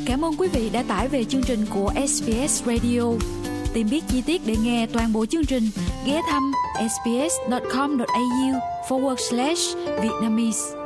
Cảm ơn quý vị đã tải về chương trình của SBS Radio. Tìm biết chi tiết để nghe toàn bộ chương trình, ghé thăm sbs.com.au/Vietnamese.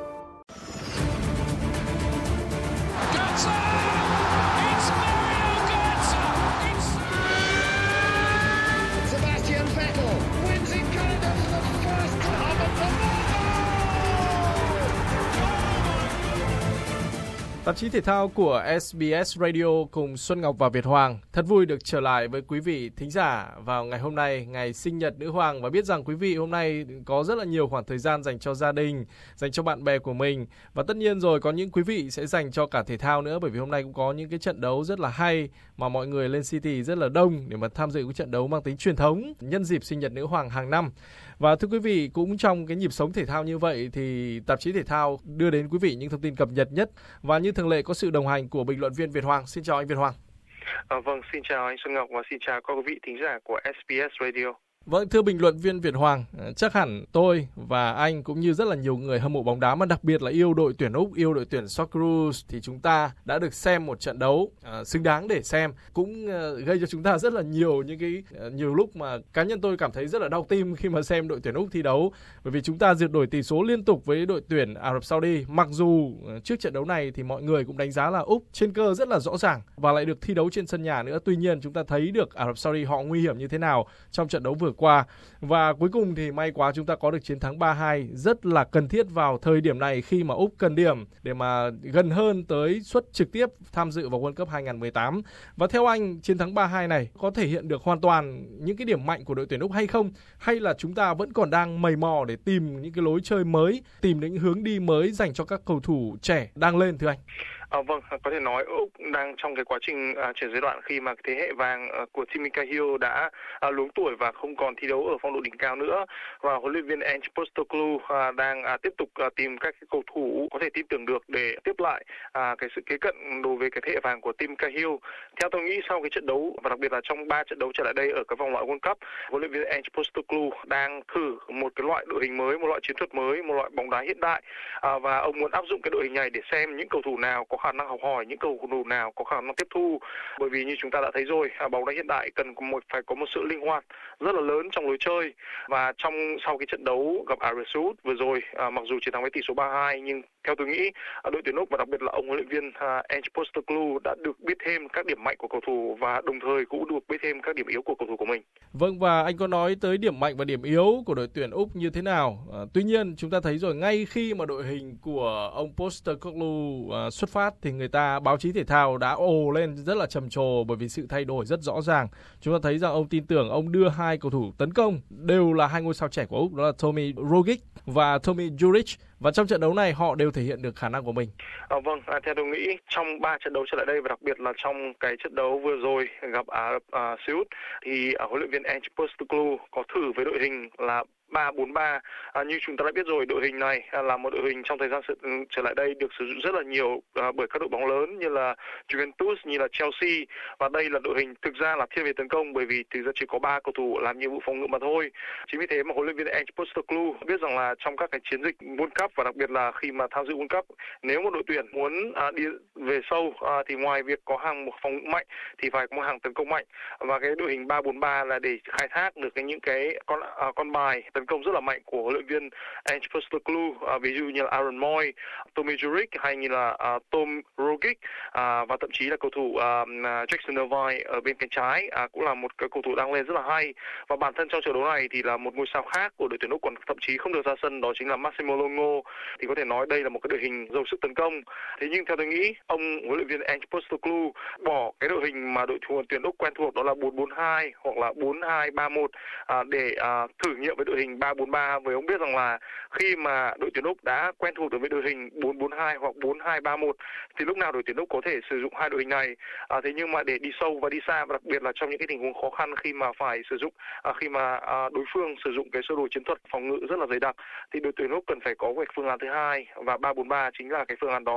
Tạp chí thể thao của SBS Radio cùng Xuân Ngọc và Việt Hoàng thật vui được trở lại với quý vị thính giả vào ngày hôm nay, ngày sinh nhật nữ hoàng, và biết rằng quý vị hôm nay có rất là nhiều khoảng thời gian dành cho gia đình, dành cho bạn bè của mình, và tất nhiên rồi có những quý vị sẽ dành cho cả thể thao nữa, bởi vì hôm nay cũng có những cái trận đấu rất là hay mà mọi người lên City rất là đông để mà tham dự cái trận đấu mang tính truyền thống nhân dịp sinh nhật nữ hoàng hàng năm. Và thưa quý vị, cũng trong cái nhịp sống thể thao như vậy thì tạp chí thể thao đưa đến quý vị những thông tin cập nhật nhất, và như thường lệ có sự đồng hành của bình luận viên Việt Hoàng. Xin chào anh Việt Hoàng. Vâng, xin chào anh Xuân Ngọc và xin chào các quý vị thính giả của SBS Radio. Vâng, thưa bình luận viên Việt Hoàng, chắc hẳn tôi và anh cũng như rất là nhiều người hâm mộ bóng đá mà đặc biệt là yêu đội tuyển Úc, yêu đội tuyển Socceroos thì chúng ta đã được xem một trận đấu xứng đáng để xem, cũng gây cho chúng ta rất là nhiều những cái nhiều lúc mà cá nhân tôi cảm thấy rất là đau tim khi mà xem đội tuyển Úc thi đấu, bởi vì chúng ta rượt đuổi tỷ số liên tục với đội tuyển Ả Rập Saudi. Mặc dù trước trận đấu này thì mọi người cũng đánh giá là Úc trên cơ rất là rõ ràng và lại được thi đấu trên sân nhà nữa. Tuy nhiên chúng ta thấy được Ả Rập Saudi họ nguy hiểm như thế nào trong trận đấu vừa qua, và cuối cùng thì may quá chúng ta có được chiến thắng 3-2 rất là cần thiết vào thời điểm này khi mà Úc cần điểm để mà gần hơn tới suất trực tiếp tham dự vào World Cup 2018. Và theo anh, chiến thắng 3-2 này có thể hiện được hoàn toàn những cái điểm mạnh của đội tuyển Úc hay không? Hay là chúng ta vẫn còn đang mày mò để tìm những cái lối chơi mới, tìm những hướng đi mới dành cho các cầu thủ trẻ đang lên thưa anh? Vâng, có thể nói Úc đang trong cái quá trình chuyển giai đoạn khi mà thế hệ vàng của Timmy Cahill đã luống tuổi và không còn thi đấu ở phong độ đỉnh cao nữa, và huấn luyện viên Ange Postecoglou đang tiếp tục tìm các cái cầu thủ có thể tin tưởng được để tiếp lại cái sự kế cận đối với cái thế hệ vàng của Tim Cahill. Theo tôi nghĩ sau cái trận đấu và đặc biệt là trong 3 trận đấu trở lại đây ở cái vòng loại World Cup, huấn luyện viên Ange Postecoglou đang thử một cái loại đội hình mới, một loại chiến thuật mới, một loại bóng đá hiện đại, và ông muốn áp dụng cái đội hình này để xem những cầu thủ nào có khả năng học hỏi, những cầu thủ nào có khả năng tiếp thu, bởi vì như chúng ta đã thấy rồi, bóng đá hiện đại cần phải có một sự linh hoạt rất là lớn trong lối chơi. Và sau cái trận đấu gặp Ả Rập Xê Út vừa rồi, mặc dù chiến thắng với tỷ số 3-2 nhưng theo tôi nghĩ đội tuyển Úc và đặc biệt là ông huấn luyện viên Ange Postecoglou đã được biết thêm các điểm mạnh của cầu thủ và đồng thời cũng được biết thêm các điểm yếu của cầu thủ của mình. Vâng, và anh có nói tới điểm mạnh và điểm yếu của đội tuyển Úc như thế nào. Tuy nhiên chúng ta thấy rồi, ngay khi mà đội hình của ông Postecoglou xuất phát thì báo chí thể thao đã ồ lên rất là trầm trồ, bởi vì sự thay đổi rất rõ ràng. Chúng ta thấy rằng ông tin tưởng ông đưa 2 cầu thủ tấn công đều là 2 ngôi sao trẻ của Úc, đó là Tommy Rogic và Tommy Juric, và trong trận đấu này họ đều thể hiện được khả năng của mình. Vâng, theo tôi nghĩ trong 3 trận đấu trở lại đây và đặc biệt là trong cái trận đấu vừa rồi gặp Ả Rập Xê Út thì huấn luyện viên Ange Postecoglou có thử với đội hình là 3-4-3. Như chúng ta đã biết rồi, đội hình này là một đội hình trong thời gian trở lại đây được sử dụng rất là nhiều bởi các đội bóng lớn như là Juventus, như là Chelsea, và đây là đội hình thực ra là thiên về tấn công, bởi vì thực ra chỉ có 3 cầu thủ làm nhiệm vụ phòng ngự mà thôi. Chính vì thế mà huấn luyện viên Ange Postecoglou biết rằng là trong các cái chiến dịch World Cup và đặc biệt là khi mà tham dự World Cup, nếu một đội tuyển muốn đi về sâu thì ngoài việc có hàng phòng ngự mạnh thì phải có một hàng tấn công mạnh, và cái đội hình 3-4-3 là để khai thác được những cái con bài tấn công rất là mạnh của huấn luyện viên Ange Postecoglou, ví dụ như là Aaron Moy, Tommy Juric hay như là Tom Rogic, và thậm chí là cầu thủ Jackson Irvine ở bên cánh trái cũng là một cái cầu thủ đang lên rất là hay. Và bản thân trong trận đấu này thì là một ngôi sao khác của đội tuyển Úc còn thậm chí không được ra sân, đó chính là Massimo Longo, thì có thể nói đây là một cái đội hình giàu sức tấn công. Thế nhưng theo tôi nghĩ ông huấn luyện viên Ange Postecoglou bỏ cái đội hình mà đội tuyển Úc quen thuộc, đó là 4-4-2 hoặc là 4-2-3-1 để thử nghiệm với đội hình 3-4-3, với ông biết rằng là khi mà đội tuyển Úc đã quen thuộc đối với đội hình 4-4-2 hoặc 4-2-3-1 thì lúc nào đội tuyển Úc có thể sử dụng 2 đội hình này. Thế nhưng mà để đi sâu và đi xa, và đặc biệt là trong những cái tình huống khó khăn khi mà phải sử dụng khi mà đối phương sử dụng cái sơ đồ chiến thuật phòng ngự rất là dày đặc, thì đội tuyển Úc cần phải có cái phương án thứ hai, và 3-4-3 chính là cái phương án đó.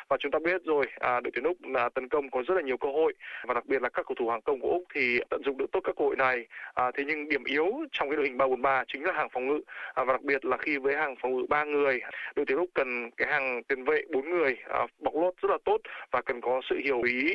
Và chúng ta biết rồi, đội tuyển Úc tấn công có rất là nhiều cơ hội, và đặc biệt là các cầu thủ hàng công của Úc thì tận dụng được tốt các cơ hội này. Thế nhưng điểm yếu trong cái đội hình 3-4-3 chính là hàng phòng ngự, và đặc biệt là khi với hàng phòng ngự 3 người, đội tuyển Úc cần cái hàng tiền vệ 4 người bọc lót rất là tốt, và cần có sự hiểu ý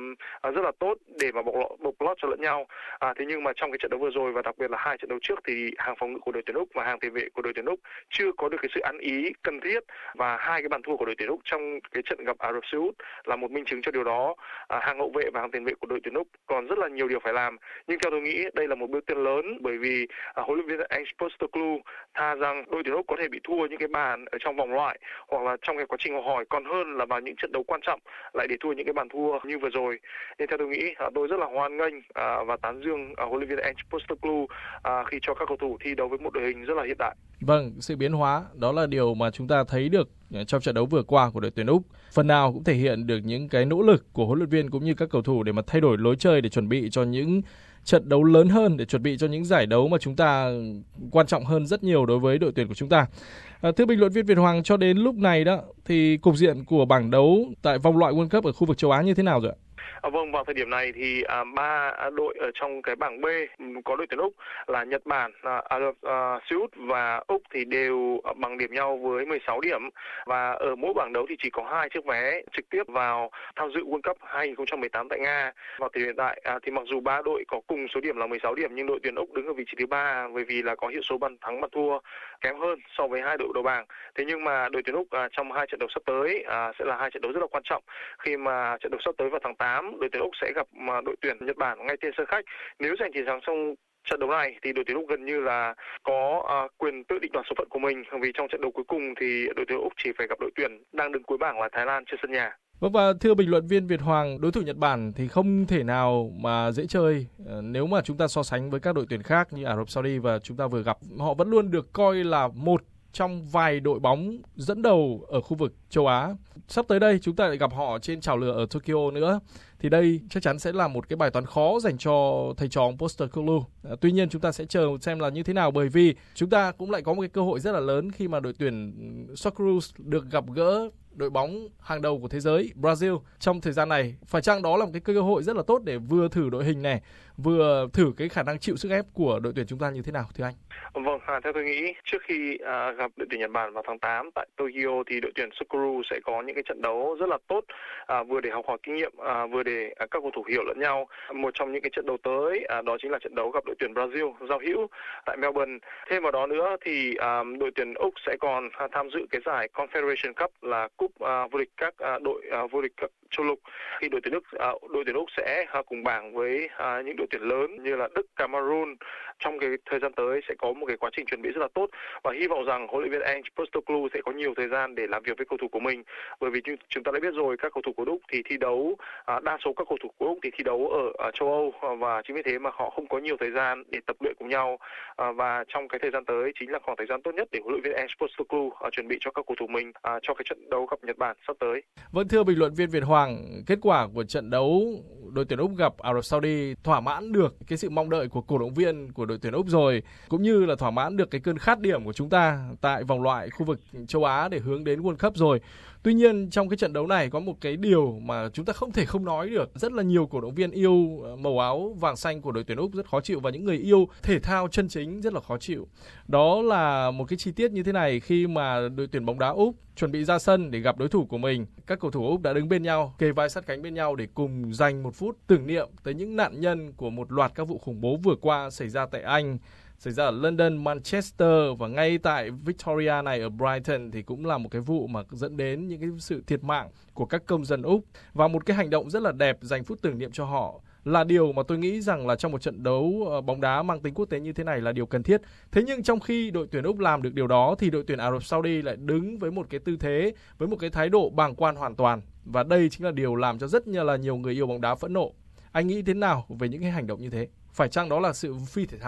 rất là tốt để mà bọc lót cho lẫn nhau. Thế nhưng mà trong cái trận đấu vừa rồi, và đặc biệt là 2 trận đấu trước, thì hàng phòng ngự của đội tuyển Úc và hàng tiền vệ của đội tuyển Úc chưa có được cái sự ăn ý cần thiết, và 2 cái bàn thua của đội tuyển Úc trong cái trận gặp Ả Rập Xê Út là một minh chứng cho điều đó. Hàng hậu vệ và hàng tiền vệ của đội tuyển Úc còn rất là nhiều điều phải làm, nhưng theo tôi nghĩ đây là một bước tiến lớn, bởi vì huấn luyện viên Ange Postecoglou tha rằng đội tuyển Úc có thể bị thua những cái bàn ở trong vòng loại hoặc là trong cái quá trình học hỏi, còn hơn là vào những trận đấu quan trọng lại để thua những cái bàn thua như vừa rồi. Nên theo tôi nghĩ, tôi rất là hoan nghênh và tán dương huấn luyện viên Ange Postecoglou khi cho các cầu thủ thi đấu với một đội hình rất là hiện đại. Vâng, sự biến hóa đó là điều mà chúng ta thấy được trong trận đấu vừa qua của đội tuyển Úc. Phần nào cũng thể hiện được những cái nỗ lực của huấn luyện viên cũng như các cầu thủ để mà thay đổi lối chơi để chuẩn bị cho những trận đấu lớn hơn, để chuẩn bị cho những giải đấu mà chúng ta quan trọng hơn rất nhiều đối với đội tuyển của chúng ta. Thưa bình luận viên Việt Hoàng, cho đến lúc này đó thì cục diện của bảng đấu tại vòng loại World Cup ở khu vực châu Á như thế nào rồi ạ? Vâng, vào thời điểm này thì 3 đội ở trong cái bảng B có đội tuyển Úc là Nhật Bản, Ả Rập Xê Út và Úc thì đều bằng điểm nhau với 16 điểm, và ở mỗi bảng đấu thì chỉ có 2 chiếc vé trực tiếp vào tham dự World Cup 2018 tại Nga. Vào thời hiện tại thì mặc dù 3 đội có cùng số điểm là 16 điểm, nhưng đội tuyển Úc đứng ở vị trí thứ 3 bởi vì là có hiệu số bàn thắng bàn thua kém hơn so với 2 đội đầu bảng. Thế nhưng mà đội tuyển Úc trong 2 trận đấu sắp tới sẽ là 2 trận đấu rất là quan trọng, khi mà trận đấu sắp tới vào tháng 8 đội tuyển Úc sẽ gặp đội tuyển Nhật Bản ngay trên sân khách. Nếu giành chiến thắng trong trận đấu này thì đội tuyển Úc gần như là có quyền tự định đoạt số phận của mình, vì trong trận đấu cuối cùng thì đội tuyển Úc chỉ phải gặp đội tuyển đang đứng cuối bảng là Thái Lan trên sân nhà. Vâng, và thưa bình luận viên Việt Hoàng, đối thủ Nhật Bản thì không thể nào mà dễ chơi nếu mà chúng ta so sánh với các đội tuyển khác như Ả Rập Saudi và chúng ta vừa gặp. Họ vẫn luôn được coi là một trong vài đội bóng dẫn đầu ở khu vực châu Á. Sắp tới đây chúng ta lại gặp họ trên chào lửa ở Tokyo nữa. Thì đây chắc chắn sẽ là một cái bài toán khó dành cho thầy trò Postecoglou. Tuy nhiên chúng ta sẽ chờ xem là như thế nào, bởi vì chúng ta cũng lại có một cái cơ hội rất là lớn khi mà đội tuyển Socceroos được gặp gỡ đội bóng hàng đầu của thế giới Brazil trong thời gian này. Phải chăng đó là một cái cơ hội rất là tốt để vừa thử đội hình này, vừa thử cái khả năng chịu sức ép của đội tuyển chúng ta như thế nào thưa anh? Vâng, theo tôi nghĩ trước khi gặp đội tuyển Nhật Bản vào tháng 8 tại Tokyo thì đội tuyển Socceroos sẽ có những cái trận đấu rất là tốt, vừa để học hỏi kinh nghiệm, vừa để các cầu thủ hiểu lẫn nhau. Một trong những cái trận đấu tới đó chính là trận đấu gặp đội tuyển Brazil giao hữu tại Melbourne. Thêm vào đó nữa thì đội tuyển Úc sẽ còn tham dự cái giải Confederation Cup là cúp vô địch các đội vô địch các châu lục, khi đội tuyển Úc sẽ cùng bảng với những đội tuyển lớn như là Đức, Cameroon. Trong cái thời gian tới sẽ có một cái quá trình chuẩn bị rất là tốt, và hy vọng rằng huấn luyện viên Ange Postecoglou sẽ có nhiều thời gian để làm việc với cầu thủ của mình, bởi vì chúng ta đã biết rồi, các cầu thủ của Úc thì thi đấu, đa số các cầu thủ của Úc thì thi đấu ở châu Âu, và chính vì thế mà họ không có nhiều thời gian để tập luyện cùng nhau, và trong cái thời gian tới chính là khoảng thời gian tốt nhất để huấn luyện viên Ange Postecoglou chuẩn bị cho các cầu thủ mình cho cái trận đấu gặp Nhật Bản sắp tới. Vâng, thưa bình luận viên Việt Hoàng, kết quả của trận đấu đội tuyển Úc gặp Ả Rập Saudi thỏa mãn được cái sự mong đợi của cổ động viên của đội tuyển Úc rồi, cũng như là thỏa mãn được cái cơn khát điểm của chúng ta tại vòng loại khu vực châu Á để hướng đến World Cup rồi. Tuy nhiên trong cái trận đấu này có một cái điều mà chúng ta không thể không nói được. Rất là nhiều cổ động viên yêu màu áo vàng xanh của đội tuyển Úc rất khó chịu, và những người yêu thể thao chân chính rất là khó chịu. Đó là một cái chi tiết như thế này: khi mà đội tuyển bóng đá Úc chuẩn bị ra sân để gặp đối thủ của mình, các cầu thủ Úc đã đứng bên nhau, kề vai sát cánh bên nhau để cùng dành một phút tưởng niệm tới những nạn nhân của một loạt các vụ khủng bố vừa qua xảy ra tại Anh, xảy ra ở London, Manchester, và ngay tại Victoria này ở Brighton thì cũng là một cái vụ mà dẫn đến những cái sự thiệt mạng của các công dân Úc. Và một cái hành động rất là đẹp dành phút tưởng niệm cho họ là điều mà tôi nghĩ rằng là trong một trận đấu bóng đá mang tính quốc tế như thế này là điều cần thiết. Thế nhưng trong khi đội tuyển Úc làm được điều đó thì đội tuyển Ả Rập Saudi lại đứng với một cái tư thế, với một cái thái độ bàng quan hoàn toàn. Và đây chính là điều làm cho rất là nhiều người yêu bóng đá phẫn nộ. Anh nghĩ thế nào về những cái hành động như thế? Phải chăng đó là sự phi thể thao thế anh?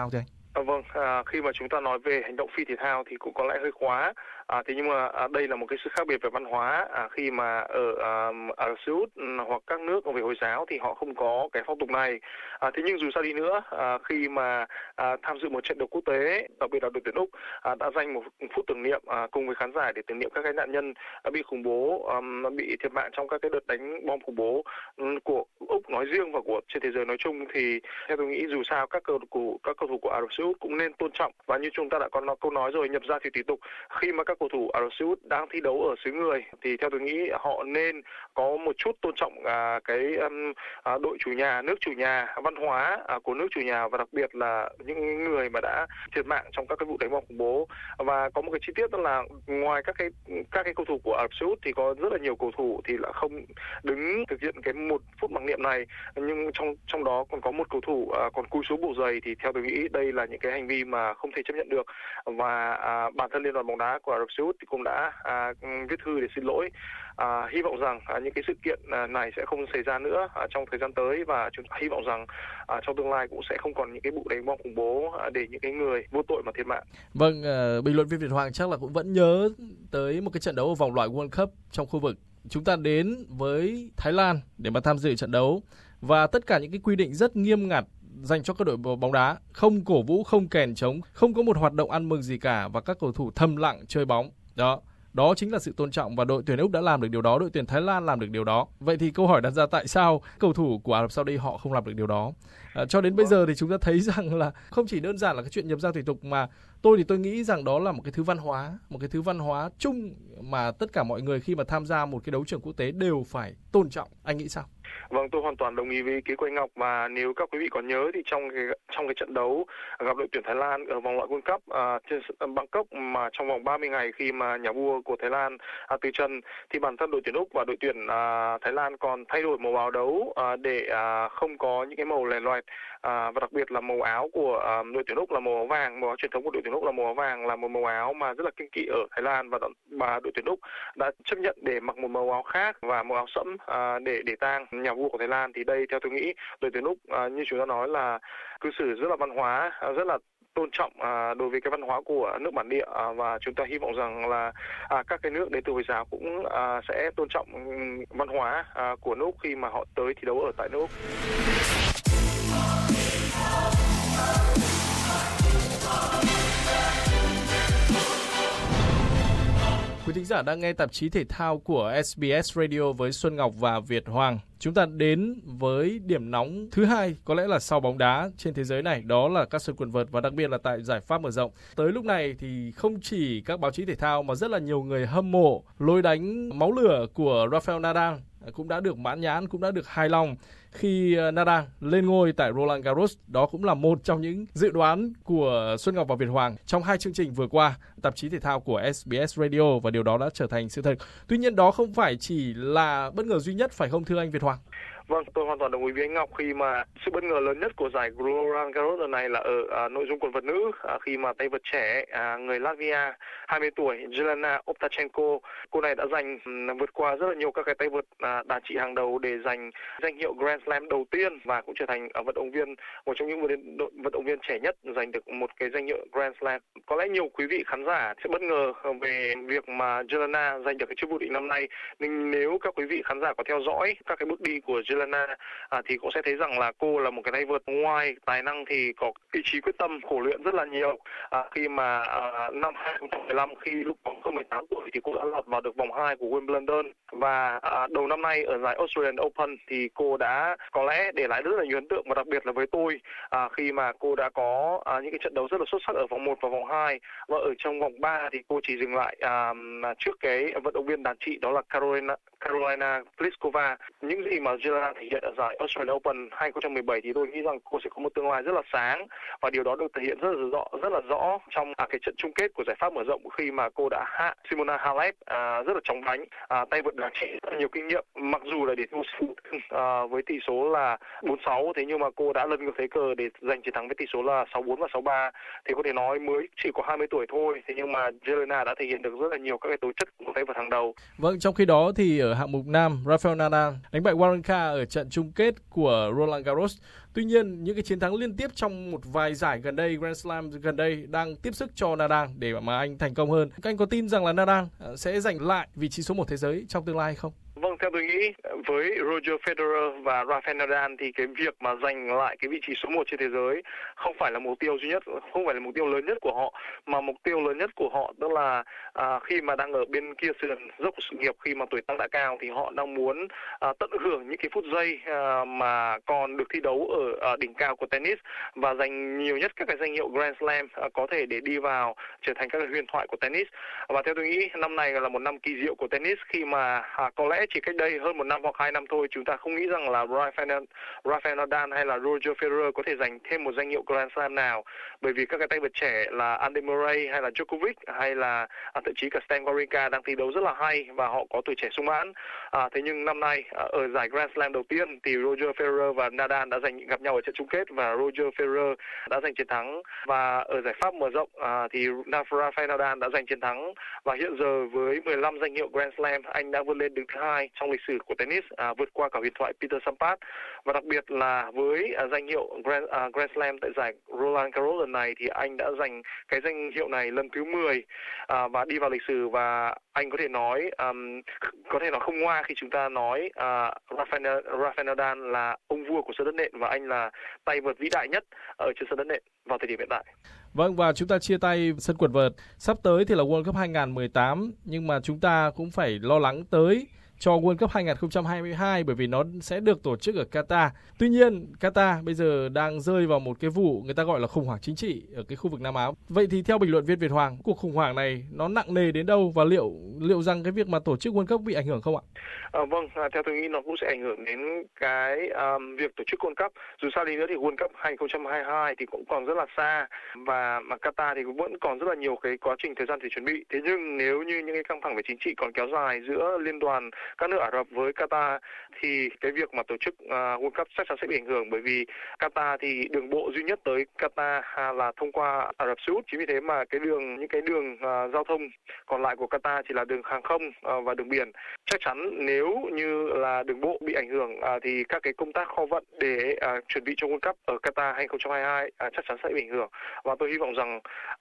Vâng, khi mà chúng ta nói về hành động phi thể thao thì cũng có lẽ hơi quá. Thế nhưng mà đây là một cái sự khác biệt về văn hóa. Khi mà ở Ả Rập Xê Út hoặc các nước về Hồi giáo thì họ không có cái phong tục này. Thế nhưng dù sao đi nữa, khi mà tham dự một trận đấu quốc tế, đặc biệt là đội tuyển Úc đã dành một phút tưởng niệm cùng với khán giả để tưởng niệm các cái nạn nhân bị khủng bố, bị thiệt mạng trong các cái đợt đánh bom khủng bố của Úc nói riêng và của trên thế giới nói chung, thì theo tôi nghĩ dù sao các cầu thủ của Ả Rập Xê Út cũng nên tôn trọng, và như chúng ta đã có câu nói rồi, nhập gia thì tùy tục. Khi mà các cầu thủ Ả Rập Xê Út đang thi đấu ở xứ người thì theo tôi nghĩ họ nên có một chút tôn trọng đội chủ nhà, nước chủ nhà, văn hóa của nước chủ nhà, và đặc biệt là những người mà đã thiệt mạng trong các cái vụ đánh bom khủng bố. Và có một cái chi tiết đó là ngoài các cái cầu thủ của Ả Rập Xê Út thì có rất là nhiều cầu thủ thì là không đứng thực hiện cái 1 phút mặc niệm này, nhưng trong đó còn có một cầu thủ còn cúi xuống bổ giày, thì theo tôi nghĩ đây là những cái hành vi mà không thể chấp nhận được. Và bản thân Liên đoàn bóng đá của Ả Rập Xê Út thì cũng đã viết thư để xin lỗi. Hy vọng rằng những cái sự kiện này sẽ không xảy ra nữa trong thời gian tới, và chúng ta hy vọng rằng trong tương lai cũng sẽ không còn những cái vụ đánh bom khủng bố để những cái người vô tội mà thiệt mạng. Vâng, bình luận viên Việt Hoàng chắc là cũng vẫn nhớ tới một cái trận đấu ở vòng loại World Cup trong khu vực. Chúng ta đến với Thái Lan để mà tham dự trận đấu, và tất cả những cái quy định rất nghiêm ngặt dành cho các đội bóng đá, không cổ vũ, không kèn trống, không có một hoạt động ăn mừng gì cả, và các cầu thủ thầm lặng chơi bóng. Đó chính là sự tôn trọng, và đội tuyển Úc đã làm được điều đó, đội tuyển Thái Lan làm được điều đó. Vậy thì câu hỏi đặt ra, tại sao cầu thủ của Ả Rập Saudi họ không làm được điều đó? Cho đến bây giờ thì chúng ta thấy rằng là không chỉ đơn giản là cái chuyện nhập gia tùy tục, mà tôi nghĩ rằng đó là một cái thứ văn hóa chung mà tất cả mọi người khi mà tham gia một cái đấu trường quốc tế đều phải tôn trọng. Anh nghĩ sao? Vâng, tôi hoàn toàn đồng ý với ý kiến của anh Ngọc. Và nếu các quý vị còn nhớ thì trong cái trận đấu gặp đội tuyển Thái Lan ở vòng loại World Cup trên Bangkok, mà trong vòng 30 ngày khi mà nhà vua của Thái Lan từ trần, thì bản thân đội tuyển Úc và đội tuyển Thái Lan còn thay đổi màu áo đấu để không có những cái màu lè loẹt, và đặc biệt là màu áo của đội tuyển Úc là màu áo vàng. Màu áo truyền thống của đội tuyển Úc là màu áo vàng, là một màu áo mà rất là kiêng kỵ ở Thái Lan, và đội tuyển Úc đã chấp nhận để mặc một màu áo khác và màu áo sẫm để tang nhà vua của Thái Lan. Thì đây theo tôi nghĩ đội tuyển Úc như chúng ta nói là cư xử rất là văn hóa, rất là tôn trọng đối với cái văn hóa của nước bản địa, và chúng ta hy vọng rằng là các cái nước đến từ Hồi giáo cũng sẽ tôn trọng văn hóa của nước Úc khi mà họ tới thi đấu ở tại nước Úc. Quý thính giả đang nghe tạp chí thể thao của SBS Radio với Xuân Ngọc và Việt Hoàng. Chúng ta đến với điểm nóng thứ hai, có lẽ là sau bóng đá trên thế giới này, đó là các sân quần vợt, và đặc biệt là tại giải Pháp mở rộng. Tới lúc này thì không chỉ các báo chí thể thao mà rất là nhiều người hâm mộ lối đánh máu lửa của Rafael Nadal cũng đã được mãn nhãn, cũng đã được hài lòng khi Nadal lên ngôi tại Roland Garros. Đó cũng là một trong những dự đoán của Xuân Ngọc và Việt Hoàng trong 2 chương trình vừa qua, tạp chí thể thao của SBS Radio, và điều đó đã trở thành sự thật. Tuy nhiên đó không phải chỉ là bất ngờ duy nhất, phải không thưa anh Việt Hoàng? Vâng, tôi hoàn toàn đồng ý với anh Ngọc khi mà sự bất ngờ lớn nhất của giải Roland Garros lần này là ở nội dung quần vợt nữ, khi mà tay vợt trẻ người Latvia 20 tuổi Jelena Ostapenko, cô này đã vượt qua rất là nhiều các cái tay vợt đá trị hàng đầu để giành danh hiệu Grand Slam đầu tiên, và cũng trở thành một trong những vận động viên trẻ nhất giành được một cái danh hiệu Grand Slam. Có lẽ nhiều quý vị khán giả sẽ bất ngờ về việc mà Jelena giành được cái chức vô địch năm nay, nhưng nếu các quý vị khán giả có theo dõi các cái bước đi của Jelena thì cũng sẽ thấy rằng là cô là một cái tay vợt ngoài tài năng thì có ý chí quyết tâm khổ luyện rất là nhiều. Khi mà năm 2015, khi lúc còn 18 tuổi thì cô đã lọt vào được vòng 2 của Wimbledon, và đầu năm nay ở giải Australian Open thì cô đã có lẽ để lại rất là nhiều ấn tượng, và đặc biệt là với tôi khi mà cô đã có những cái trận đấu rất là xuất sắc ở vòng 1 và vòng 2, và ở trong vòng 3 thì cô chỉ dừng lại trước cái vận động viên đàn chị đó là Carolina Pliskova. Những gì mà Jelena thể hiện ở giải Australian Open 2017 thì tôi nghĩ rằng cô sẽ có một tương lai rất là sáng, và điều đó được thể hiện rất là rõ trong cái trận chung kết của giải Pháp mở rộng, khi mà cô đã hạ Simona Halep rất là chóng vánh, tay vợt đàn chị rất là nhiều kinh nghiệm, mặc dù là để thua với tỷ số là 4-6, thế nhưng mà cô đã lật ngược thế cờ để giành chiến thắng với tỷ số là 6-4 và 6-3. Thì có thể nói mới chỉ có 20 tuổi thôi, thế nhưng mà Jelena đã thể hiện được rất là nhiều các cái tố chất của tay vợt hàng đầu. Vâng, trong khi đó thì ở hạng mục nam, Rafael Nadal đánh bại Wawrinka ở trận chung kết của Roland Garros. Tuy nhiên, những cái chiến thắng liên tiếp trong một vài giải gần đây, Grand Slam gần đây đang tiếp sức cho Nadal để mà anh thành công hơn. Các anh có tin rằng là Nadal sẽ giành lại vị trí số 1 thế giới trong tương lai hay không? Vâng, theo tôi nghĩ với Roger Federer và Rafael Nadal thì cái việc mà giành lại cái vị trí số 1 trên thế giới không phải là mục tiêu duy nhất, không phải là mục tiêu lớn nhất của họ, mà mục tiêu lớn nhất của họ tức là khi mà đang ở bên kia sườn dốc của sự nghiệp, khi mà tuổi tác đã cao thì họ đang muốn tận hưởng những cái phút giây mà còn được thi đấu ở đỉnh cao của tennis và giành nhiều nhất các cái danh hiệu Grand Slam có thể để đi vào trở thành các huyền thoại của tennis. Và theo tôi nghĩ năm này là một năm kỳ diệu của tennis khi mà có lẽ chỉ cách đây hơn 1 năm hoặc 2 năm thôi, chúng ta không nghĩ rằng là Rafael Nadal hay là Roger Federer có thể giành thêm một danh hiệu Grand Slam nào, bởi vì các cái tay vợt trẻ là Andy Murray hay là Djokovic hay là thậm chí cả Stan Wawrinka đang thi đấu rất là hay và họ có tuổi trẻ sung mãn. Thế nhưng năm nay ở giải Grand Slam đầu tiên thì Roger Federer và Nadal đã gặp nhau ở trận chung kết và Roger Federer đã giành chiến thắng, và ở giải Pháp mở rộng thì Rafael Nadal đã giành chiến thắng, và hiện giờ với 15 danh hiệu Grand Slam anh đã vươn lên đứng thứ 2 trong lịch sử của tennis, vượt qua cả huyền thoại Peter Sampras. Và đặc biệt là với danh hiệu Grand Slam tại giải Roland Garros lần này thì anh đã giành cái danh hiệu này lần thứ 10 và đi vào lịch sử, và anh có thể nói không ngoa khi chúng ta nói Rafael Nadal là ông vua của sân đất nện và anh là tay vợt vĩ đại nhất ở trên sân đất nện vào thời điểm hiện tại. Vâng, và chúng ta chia tay sân quần vợt. Sắp tới thì là World Cup 2018, nhưng mà chúng ta cũng phải lo lắng tới cho World Cup 2022 bởi vì nó sẽ được tổ chức ở Qatar. Tuy nhiên, Qatar bây giờ đang rơi vào một cái vụ người ta gọi là khủng hoảng chính trị ở cái khu vực Nam Á. Vậy thì theo bình luận viên Việt Hoàng, cuộc khủng hoảng này nó nặng nề đến đâu và liệu rằng cái việc mà tổ chức World Cup bị ảnh hưởng không ạ? Vâng, theo tôi nghĩ nó cũng sẽ ảnh hưởng đến cái việc tổ chức World Cup. Dù sao đi nữa thì World Cup 2022 thì cũng còn rất là xa, và mà Qatar thì cũng vẫn còn rất là nhiều cái quá trình thời gian để chuẩn bị. Thế nhưng nếu như những cái căng thẳng về chính trị còn kéo dài giữa liên đoàn các nước Ả Rập với Qatar thì cái việc mà tổ chức World Cup chắc chắn sẽ bị ảnh hưởng, bởi vì Qatar thì đường bộ duy nhất tới Qatar là thông qua Ả Rập Xê Út. Chính vì thế mà những cái đường giao thông còn lại của Qatar chỉ là đường hàng không và đường biển. Chắc chắn nếu như là đường bộ bị ảnh hưởng thì các cái công tác kho vận để chuẩn bị cho World Cup ở Qatar 2022 chắc chắn sẽ bị ảnh hưởng, và tôi hy vọng rằng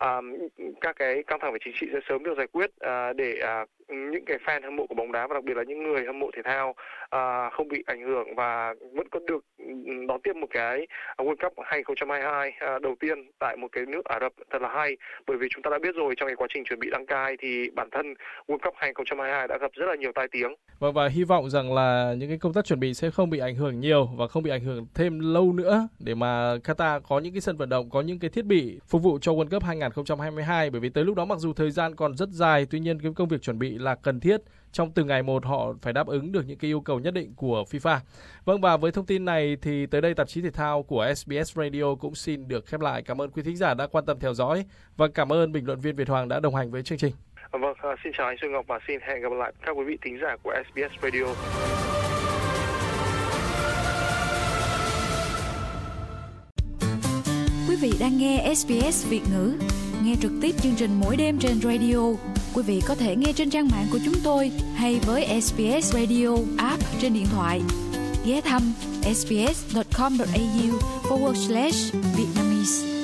các cái căng thẳng về chính trị sẽ sớm được giải quyết để những cái fan hâm mộ của bóng đá và đặc biệt là những người hâm mộ thể thao không bị ảnh hưởng và vẫn có được đón tiếp một cái World Cup 2022 đầu tiên tại một cái nước Ả Rập thật là hay, bởi vì chúng ta đã biết rồi trong cái quá trình chuẩn bị đăng cai thì bản thân World Cup 2022 đã gặp rất là nhiều tai tiếng. Vâng, và hy vọng rằng là những cái công tác chuẩn bị sẽ không bị ảnh hưởng nhiều và không bị ảnh hưởng thêm lâu nữa để mà Qatar có những cái sân vận động, có những cái thiết bị phục vụ cho World Cup 2022, bởi vì tới lúc đó mặc dù thời gian còn rất dài, tuy nhiên cái công việc chuẩn bị là cần thiết. Trong từng ngày một họ phải đáp ứng được những cái yêu cầu nhất định của FIFA. Vâng, và với thông tin này thì tới đây tạp chí thể thao của SBS Radio cũng xin được khép lại. Cảm ơn quý thính giả đã quan tâm theo dõi và cảm ơn bình luận viên Việt Hoàng đã đồng hành với chương trình. Vâng, xin chào anh Xuân Ngọc và xin hẹn gặp lại các quý vị thính giả của SBS Radio. Quý vị đang nghe SBS Việt ngữ. Nghe trực tiếp chương trình mỗi đêm trên radio. Quý vị có thể nghe trên trang mạng của chúng tôi hay với SBS Radio app trên điện thoại. Ghé thăm sbs.com.au/Vietnamese.